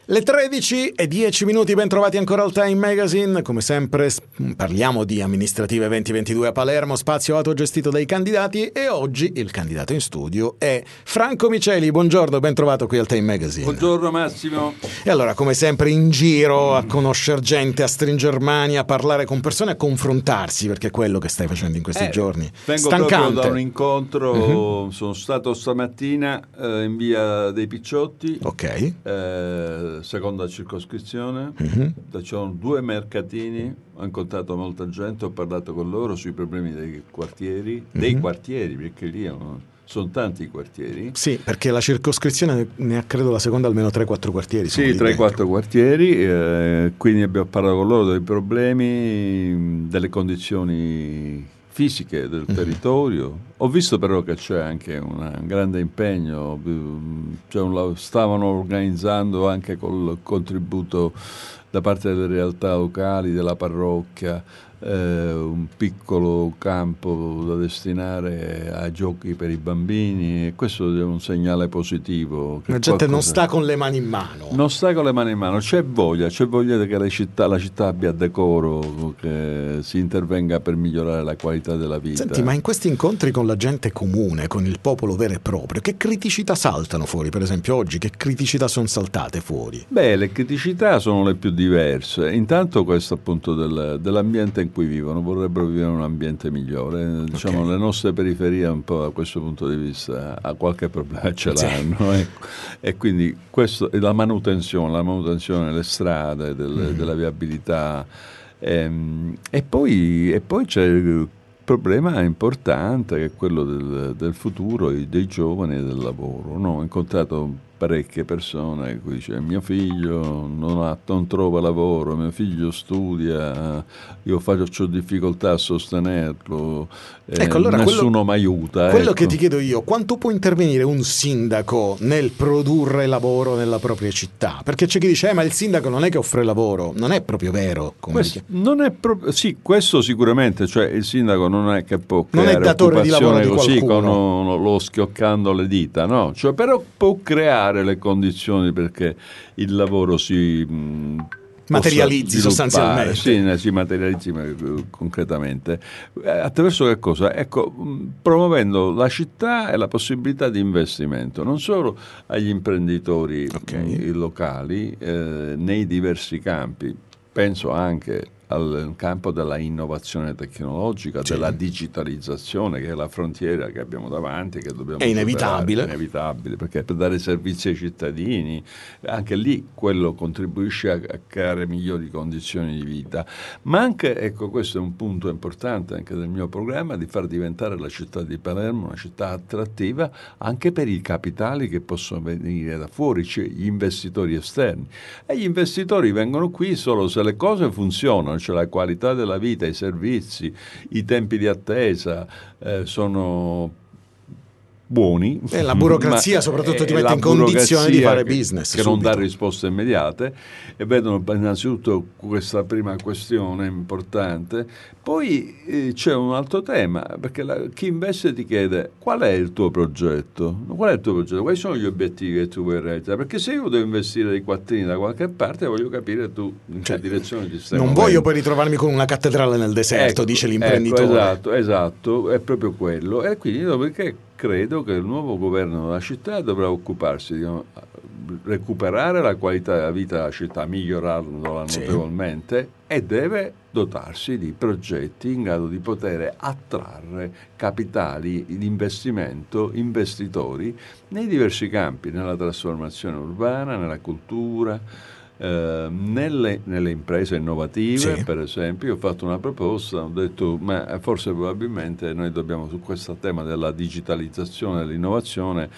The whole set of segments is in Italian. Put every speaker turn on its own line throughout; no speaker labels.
Le 13:10, ben trovati ancora al Time Magazine. Come sempre parliamo di amministrative 2022 a Palermo, spazio autogestito dai candidati, e oggi il candidato in studio è Franco Miceli. Buongiorno, ben trovato qui al Time Magazine.
Buongiorno Massimo.
E allora, come sempre, in giro a conoscere gente, a stringere mani, a parlare con persone, a confrontarsi, perché è quello che stai facendo in questi giorni.
Vengo
Stancante.
proprio da un incontro, sono stato stamattina in via dei Picciotti, seconda circoscrizione, c'erano 2 mercatini, ho incontrato molta gente, ho parlato con loro sui problemi dei quartieri, perché lì sono tanti i quartieri.
Sì, perché la circoscrizione ne ha, credo, la seconda almeno 3-4 quartieri.
Sì, 3-4 quartieri, quindi abbiamo parlato con loro dei problemi, delle condizioni fisiche del territorio. Ho visto però che c'è anche un grande impegno, stavano organizzando anche col contributo da parte delle realtà locali, della parrocchia, un piccolo campo da destinare a giochi per i bambini, e questo è un segnale positivo.
La gente non sta con le mani in mano.
Non sta con le mani in mano, c'è voglia che la città abbia decoro, che si intervenga per migliorare la qualità della vita.
Senti, ma in questi incontri con la gente comune, con il popolo vero e proprio, che criticità saltano fuori? Per esempio oggi, che criticità sono saltate fuori?
Beh, le criticità sono le più diverse. Intanto questo appunto dell'ambiente in cui vivono, vorrebbero vivere in un ambiente migliore. Diciamo, le nostre periferie un po' da questo punto di vista a qualche problema ce l'hanno. Ecco. E quindi questo è la manutenzione delle strade, della viabilità. E poi c'è il problema importante, che è quello del futuro dei giovani e del lavoro. No? Ho incontrato parecchie persone cui dice: mio figlio non trova lavoro, mio figlio studia, io faccio difficoltà a sostenerlo,
ecco, allora
nessuno mi aiuta.
Quello che ti chiedo io: quanto può intervenire un sindaco nel produrre lavoro nella propria città? Perché c'è chi dice: ma il sindaco non è che offre lavoro. Non è proprio vero.
Sì, questo sicuramente, cioè il sindaco non è che può creare,
non è datore di lavoro di
così
qualcuno,
con lo schioccando le dita, no? Cioè, però può creare le condizioni perché il lavoro si
materializzi sostanzialmente.
Sì, si materializzi concretamente. Attraverso che cosa? Ecco, promuovendo la città e la possibilità di investimento, non solo agli imprenditori locali, nei diversi campi. Penso anche al campo della innovazione tecnologica, della digitalizzazione, che è la frontiera che abbiamo davanti, che dobbiamo superare. È inevitabile, perché per dare servizi ai cittadini, anche lì quello contribuisce a creare migliori condizioni di vita. Ma anche, ecco, questo è un punto importante anche del mio programma, di far diventare la città di Palermo una città attrattiva anche per i capitali che possono venire da fuori, cioè gli investitori esterni. E gli investitori vengono qui solo se le cose funzionano, cioè la qualità della vita, i servizi, i tempi di attesa sono buoni.
E la burocrazia soprattutto ti mette in condizione di fare business
che non dà risposte immediate, e vedono innanzitutto questa prima questione importante. Poi c'è un altro tema, perché chi investe ti chiede: qual è il tuo progetto? Quali sono gli obiettivi che tu vuoi realizzare? Perché se io devo investire dei quattrini da qualche parte, voglio capire tu in che direzione ti stai muovendo.
Voglio poi ritrovarmi con una cattedrale nel deserto, dice l'imprenditore.
Esatto, è proprio quello. E quindi perché credo che il nuovo governo della città dovrà occuparsi di recuperare la qualità della vita della città, migliorarla notevolmente, e deve dotarsi di progetti in grado di poter attrarre capitali di investimento, investitori nei diversi campi, nella trasformazione urbana, nella cultura, nelle imprese innovative. Per esempio, ho fatto una proposta, ho detto: ma forse probabilmente noi dobbiamo, su questo tema della digitalizzazione e dell'innovazione,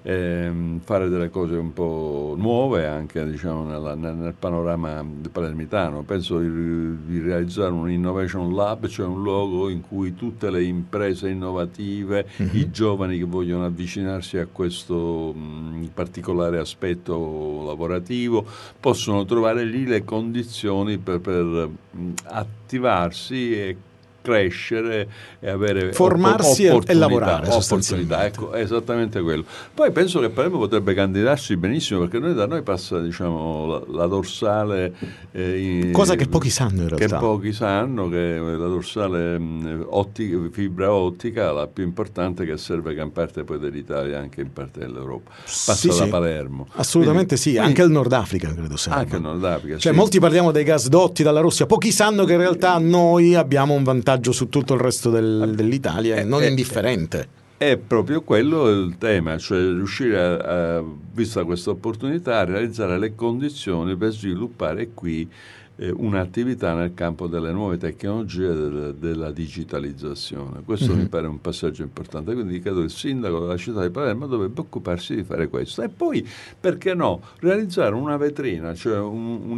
fare delle cose un po' nuove anche, diciamo, nel panorama palermitano. Penso di realizzare un Innovation Lab, cioè un luogo in cui tutte le imprese innovative, i giovani che vogliono avvicinarsi a questo particolare aspetto lavorativo, possono trovare lì le condizioni per attivarsi e crescere e avere
formarsi e lavorare sostanzialmente.
Ecco, è esattamente quello. Poi penso che Palermo potrebbe candidarsi benissimo, perché da noi passa, diciamo, la dorsale,
cosa che pochi sanno in realtà.
Che pochi sanno, che la dorsale fibra ottica, la più importante, che serve gran parte poi dell'Italia, anche in parte dell'Europa. Passa da Palermo.
Assolutamente quindi, anche il Nord Africa credo serva.
Anche il Nord Africa,
cioè, molti parliamo dei gasdotti dalla Russia, pochi sanno che in realtà noi abbiamo un vantaggio su tutto il resto dell'Italia, non indifferente.
È proprio quello il tema, cioè riuscire, vista questa opportunità, a realizzare le condizioni per sviluppare qui un'attività nel campo delle nuove tecnologie della digitalizzazione. Questo mi pare un passaggio importante, quindi credo il sindaco della città di Palermo dovrebbe occuparsi di fare questo. E poi, perché no, realizzare una vetrina, cioè un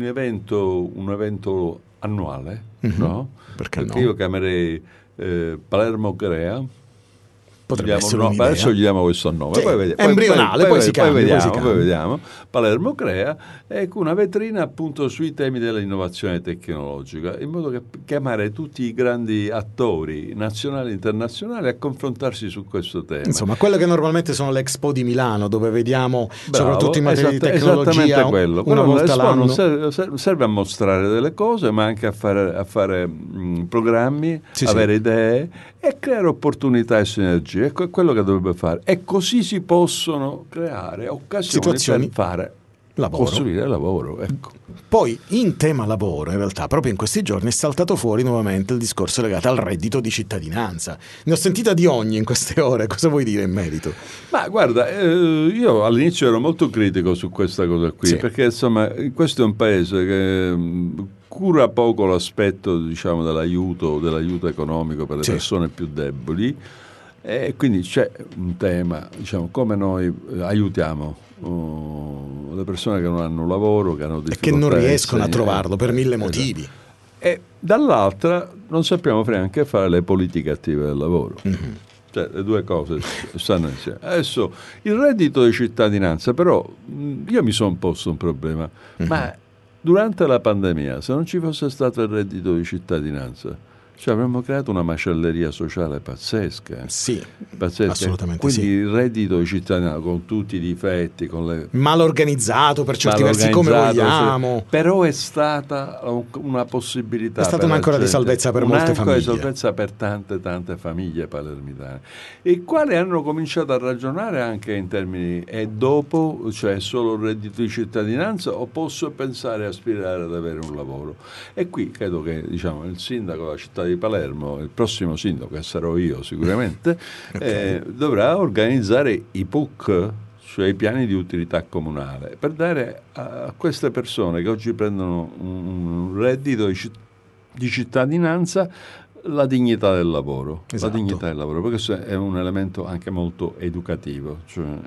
evento annuale, no?
Perché no?
Io chiamerei Palermo Crea.
Potrebbe essere un'idea.
Adesso gli diamo questo nome,
sì,
poi
embrionale, poi si cambia.
Poi vediamo. Palermo Crea è una vetrina appunto sui temi dell'innovazione tecnologica, in modo che chiamare tutti i grandi attori nazionali e internazionali a confrontarsi su questo tema.
Insomma, quello che normalmente sono le Expo di Milano, dove vediamo soprattutto in materia di tecnologia
esattamente quello.
Una volta l'anno.
Non serve a mostrare delle cose, ma anche a fare programmi, avere idee e creare opportunità e sinergie. Ecco, è quello che dovrebbe fare. E così si possono creare occasioni per fare lavoro. Costruire lavoro. Ecco.
Poi, in tema lavoro, in realtà, proprio in questi giorni è saltato fuori nuovamente il discorso legato al reddito di cittadinanza. Ne ho sentita di ogni in queste ore. Cosa vuoi dire in merito?
Ma guarda, io all'inizio ero molto critico su questa cosa qui, perché insomma questo è un paese che cura poco l'aspetto, diciamo, dell'aiuto economico per le persone più deboli, e quindi c'è un tema, diciamo, come noi aiutiamo le persone che non hanno lavoro, che hanno difficoltà
e che non riescono a trovarlo per mille motivi.
E dall'altra non sappiamo neanche fare le politiche attive del lavoro. Cioè, le due cose stanno insieme. Adesso il reddito di cittadinanza, però io mi sono posto un problema, ma durante la pandemia, se non ci fosse stato il reddito di cittadinanza, cioè avremmo creato una macelleria sociale pazzesca.
Sì,
pazzesca.
Assolutamente.
Quindi
sì.
Il reddito di cittadinanza, con tutti i difetti,
mal organizzato per certi versi, come vogliamo.
Però è stata una possibilità.
È stata un'ancora di salvezza per molte famiglie.
Un'ancora di salvezza per tante famiglie palermitane, i quali hanno cominciato a ragionare anche in termini: e dopo, cioè solo il reddito di cittadinanza, o posso pensare e aspirare ad avere un lavoro? E qui credo che, diciamo, il sindaco della città di Palermo, il prossimo sindaco, che sarò io sicuramente, dovrà organizzare i PUC, cioè i piani di utilità comunale, per dare a queste persone che oggi prendono un reddito di cittadinanza la dignità del lavoro.
Esatto.
La dignità del lavoro, perché questo è un elemento anche molto educativo.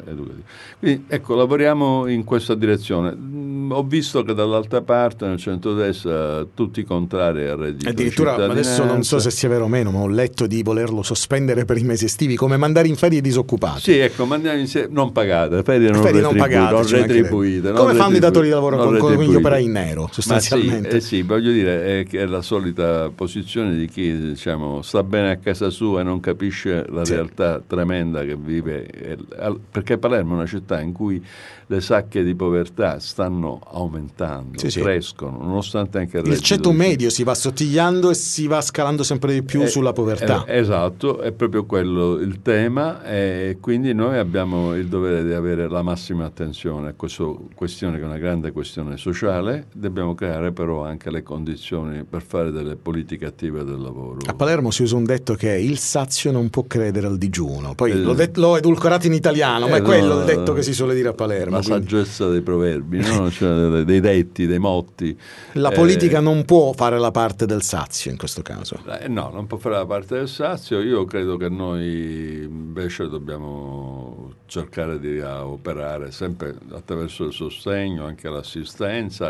Quindi ecco, lavoriamo in questa direzione. Ho visto che dall'altra parte, nel centrodestra, tutti contrari al reddito di cittadinanza.
Addirittura, adesso non so se sia vero o meno, ma ho letto di volerlo sospendere per i mesi estivi, come mandare in ferie i disoccupati.
Sì, ecco, mandiamo non pagate, ferie non retribuite.
Come fanno i datori di lavoro con gli operai in nero, sostanzialmente?
Sì, voglio dire, è la solita posizione di chi, diciamo, sta bene a casa sua e non capisce la realtà tremenda che vive, perché Palermo è una città in cui le sacche di povertà stanno aumentando, crescono, nonostante anche
il ceto medio si va assottigliando e si va scalando sempre di più sulla povertà.
Esatto, è proprio quello il tema, e quindi noi abbiamo il dovere di avere la massima attenzione a questa questione, che è una grande questione sociale. Dobbiamo creare però anche le condizioni per fare delle politiche attive del lavoro.
A Palermo si usa un detto che è: il sazio non può credere al digiuno. Poi l'ho edulcorato in italiano, ma è quello il detto che si suole dire a Palermo.
La saggezza dei proverbi, no? Cioè, dei detti, dei motti.
La politica non può fare la parte del sazio in questo caso.
No, non può fare la parte del sazio. Io credo che noi invece dobbiamo cercare di operare sempre attraverso il sostegno, anche l'assistenza,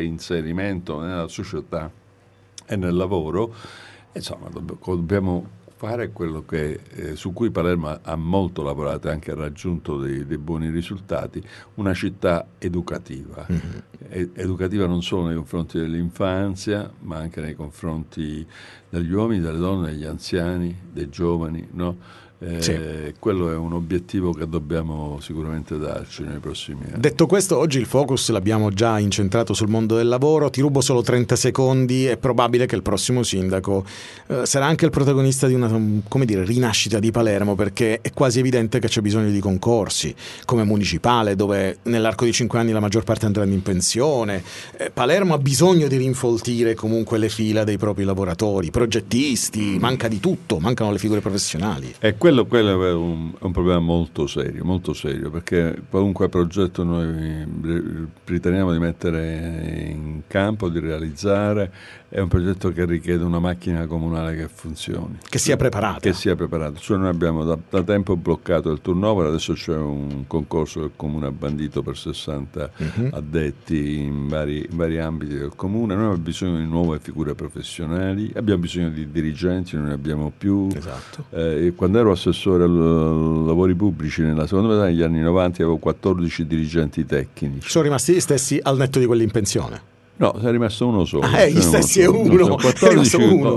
il reinserimento nella società e nel lavoro. Insomma, dobbiamo fare quello su cui Palermo ha molto lavorato e anche raggiunto dei buoni risultati, una città educativa. Educativa non solo nei confronti dell'infanzia, ma anche nei confronti degli uomini, delle donne, degli anziani, dei giovani, no? Quello è un obiettivo che dobbiamo sicuramente darci nei prossimi anni.
Detto questo, oggi il focus l'abbiamo già incentrato sul mondo del lavoro. Ti rubo solo 30 secondi. È probabile che il prossimo sindaco sarà anche il protagonista di una, come dire, rinascita di Palermo, perché è quasi evidente che c'è bisogno di concorsi come municipale, dove nell'arco di 5 anni la maggior parte andranno in pensione. Palermo ha bisogno di rinfoltire comunque le fila dei propri lavoratori, progettisti, manca di tutto, mancano le figure professionali.
Quello è un problema molto serio, perché qualunque progetto noi riteniamo di mettere in campo, di realizzare, è un progetto che richiede una macchina comunale che funzioni.
Che sia preparata.
Cioè noi abbiamo da tempo bloccato il turnover, adesso c'è un concorso che il Comune ha bandito per 60 addetti in vari ambiti del Comune. Noi abbiamo bisogno di nuove figure professionali, abbiamo bisogno di dirigenti, non ne abbiamo più.
Esatto.
Quando ero assessore ai lavori pubblici nella seconda metà degli anni 90 avevo 14 dirigenti tecnici.
Sono rimasti gli stessi al netto di quelli in pensione?
No, è rimasto uno solo.
Gli stessi è uno.
14,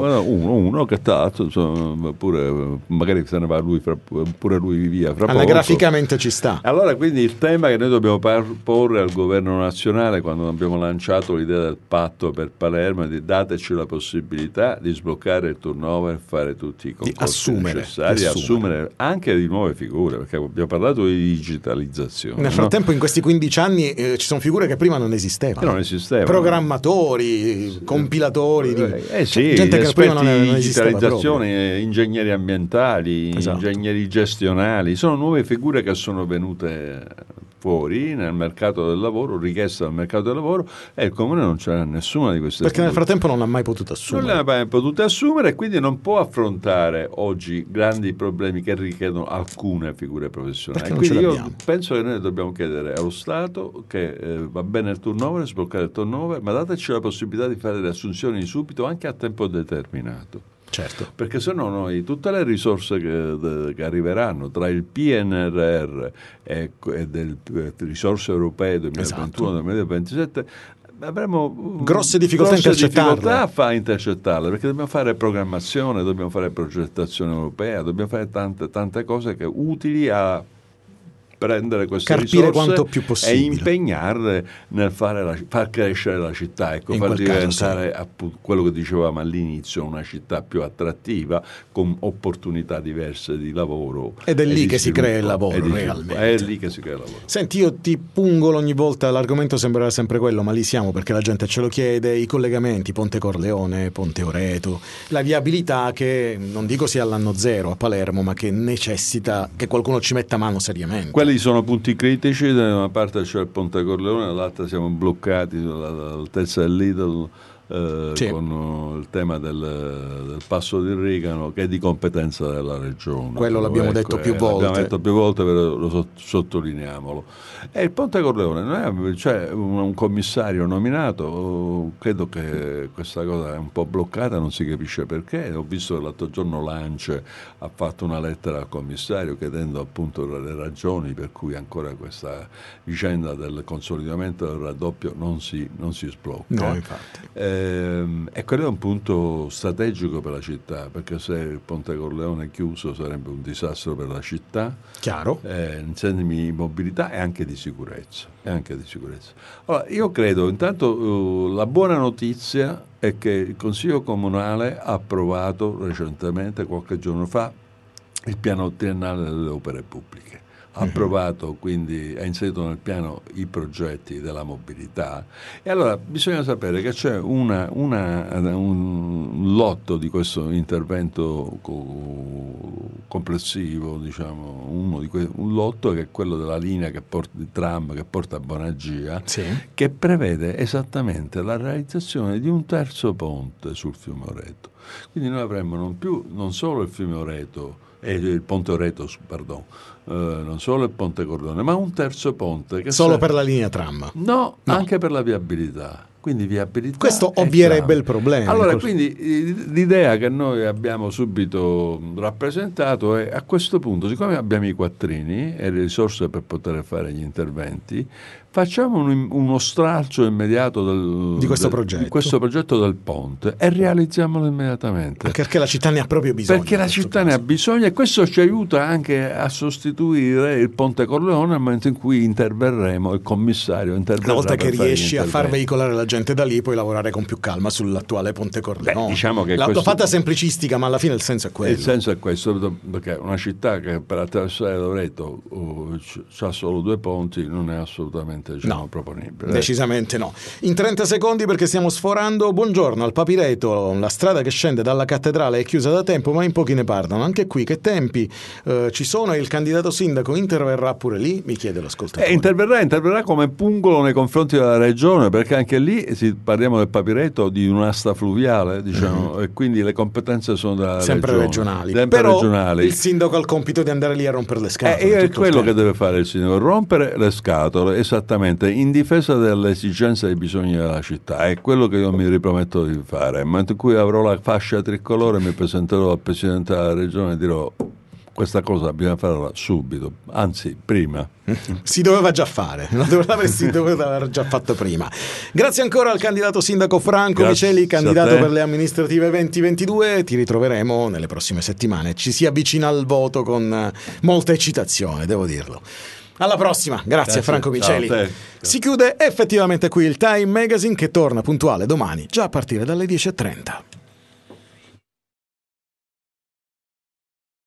uno che tanto, pure magari se ne va lui, pure lui via fra poco.
Anagraficamente ci sta.
Allora quindi il tema che noi dobbiamo porre al governo nazionale, quando abbiamo lanciato l'idea del patto per Palermo, è di dateci la possibilità di sbloccare il turnover, fare tutti i concorsi necessari, assumere anche di nuove figure, perché abbiamo parlato di digitalizzazione.
Nel frattempo in questi 15 anni ci sono figure che prima non esistevano.
Non esistevano.
Programmatori, compilatori,
gente che prima non esisteva. Digitalizzazione, ingegneri ambientali, ingegneri gestionali, sono nuove figure che sono venute fuori nel mercato del lavoro, richiesta dal mercato del lavoro, e il Comune non c'era nessuna di queste
perché nel frattempo non ha mai potuto assumere.
Non le ha mai potute assumere e quindi non può affrontare oggi grandi problemi che richiedono alcune figure professionali. Quindi io penso che noi dobbiamo chiedere allo Stato che va bene il turnover, sbloccare il turnover, ma dateci la possibilità di fare le assunzioni subito anche a tempo determinato.
Certo.
Perché se no noi tutte le risorse che arriveranno tra il PNRR e delle risorse europee 2021-2027 avremo
grosse difficoltà
a intercettarle, perché dobbiamo fare programmazione, dobbiamo fare progettazione europea, dobbiamo fare tante cose che utili a prendere queste risorse
quanto più possibile
e impegnarle nel far crescere la città, far diventare quello che dicevamo all'inizio, una città più attrattiva con opportunità diverse di lavoro.
Ed è lì che si crea il lavoro realmente.
È lì che si crea il lavoro.
Senti, io ti pungolo ogni volta, l'argomento sembrerà sempre quello, ma lì siamo perché la gente ce lo chiede, i collegamenti Ponte Corleone, Ponte Oreto, la viabilità che non dico sia all'anno zero a Palermo, ma che necessita che qualcuno ci metta mano seriamente.
Quelli sono punti critici, da una parte c'è il Ponte Corleone, dall'altra siamo bloccati all'altezza del Lidl con il tema del Passo di Rigano, che è di competenza della regione.
Quello l'abbiamo detto più volte.
L'abbiamo detto più volte, però lo sottolineiamolo. E il Ponte Corleone, c'è un commissario nominato, credo che questa cosa è un po' bloccata, non si capisce perché. Ho visto che l'altro giorno l'ANCE ha fatto una lettera al commissario chiedendo appunto le ragioni per cui ancora questa vicenda del consolidamento del raddoppio non si sblocca.
No, infatti.
E quello è un punto strategico per la città, perché se il Ponte Corleone è chiuso sarebbe un disastro per la città,
chiaro,
in termini di mobilità e anche di sicurezza. Allora, io credo, intanto la buona notizia è che il Consiglio Comunale ha approvato recentemente, qualche giorno fa, il piano triennale delle opere pubbliche. Ha approvato, quindi ha inserito nel piano i progetti della mobilità, e allora bisogna sapere che c'è un lotto di questo intervento complessivo, diciamo, un lotto che è quello della linea di tram che porta a Bonagia, che prevede esattamente la realizzazione di un terzo ponte sul fiume Oreto. Quindi noi avremmo non solo il fiume Oreto, il Ponte Oreto, non solo il Ponte Corleone, ma un terzo ponte.
Solo per la linea tram?
No, anche per la viabilità. quindi viabilità.
Questo ovvierebbe il problema.
Allora, quindi l'idea che noi abbiamo subito rappresentato è, a questo punto, siccome abbiamo i quattrini e le risorse per poter fare gli interventi, facciamo uno stralcio immediato
di questo
progetto del ponte e realizziamolo immediatamente.
Anche perché la città ne ha proprio bisogno.
Perché la città ne ha bisogno, e questo ci aiuta anche a sostituire il ponte Corleone nel momento in cui interverremo, il commissario interverrà.
Una volta che riesci a far veicolare la gente da lì, puoi lavorare con più calma sull'attuale ponte Corleone.
Diciamo che
l'ho fatta semplicistica, ma alla fine il senso è quello.
Il senso è questo, perché una città che per attraversare Loreto ha solo 2 ponti non è assolutamente proponibile.
Decisamente no. In 30 secondi, perché stiamo sforando. Buongiorno, al Papireto la strada che scende dalla cattedrale è chiusa da tempo, ma in pochi ne parlano. Anche qui che tempi ci sono, e il candidato sindaco interverrà pure lì? Mi chiede l'ascoltatore.
Interverrà come pungolo nei confronti della regione, perché anche lì parliamo del Papireto, di un'asta fluviale, diciamo, e quindi le competenze sono della
sempre regionali. Però regionali. Il sindaco ha il compito di andare lì a rompere le scatole.
È quello che deve fare il sindaco, rompere le scatole, esattamente, in difesa delle esigenze e dei bisogni della città. È quello che io mi riprometto di fare. Nel momento in cui avrò la fascia tricolore, mi presenterò al Presidente della Regione e dirò: questa cosa bisogna farla subito, anzi prima.
Si doveva già fare, l'avresti dovuto aver già fatto prima. Grazie ancora al candidato sindaco Franco Miceli, candidato per le amministrative 2022. Ti ritroveremo nelle prossime settimane. Ci si avvicina al voto con molta eccitazione, devo dirlo. Alla prossima, grazie Franco Miceli. Si chiude effettivamente qui il Time Magazine, che torna puntuale domani già a partire dalle 10:30.